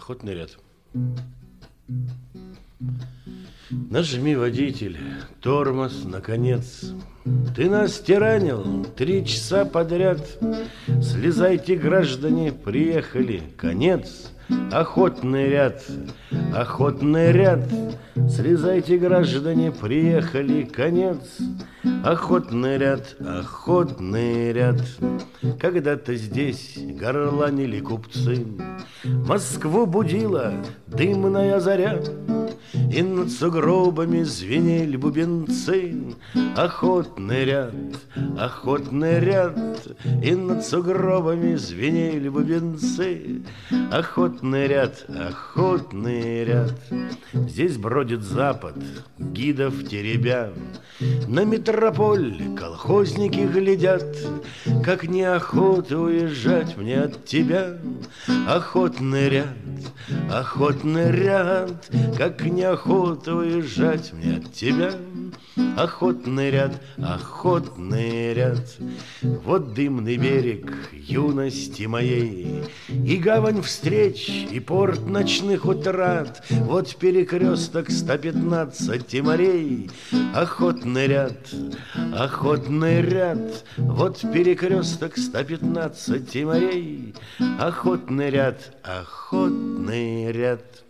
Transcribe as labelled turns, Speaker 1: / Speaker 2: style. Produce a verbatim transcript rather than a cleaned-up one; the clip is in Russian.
Speaker 1: Охотный ряд. Нажми, водитель, тормоз, наконец. Ты нас тиранил три часа подряд. Слезайте, граждане, приехали, конец. Охотный ряд, охотный ряд. Слезайте, граждане, приехали, конец. Охотный ряд, охотный ряд. Когда-то здесь горланили купцы, Москву будила дымная заря, и над сугробами звенели бубенцы. Охотный ряд, охотный ряд. И над сугробами звенели бубенцы. Охотный ряд, охотный ряд. Здесь бродит запад, гидов теребя. На метрополь колхозники глядят, как неохота уезжать мне от тебя. Охотный ряд, охотный ряд. Как неохота уезжать мне от тебя. Охотный ряд, охотный ряд. Вот дымный берег юности моей, и гавань встреч, и порт ночных утрат. Вот перекресток сто пятнадцати морей. Охотный ряд, охотный ряд. Вот перекресток сто пятнадцати морей. Охотный ряд, охотный ряд.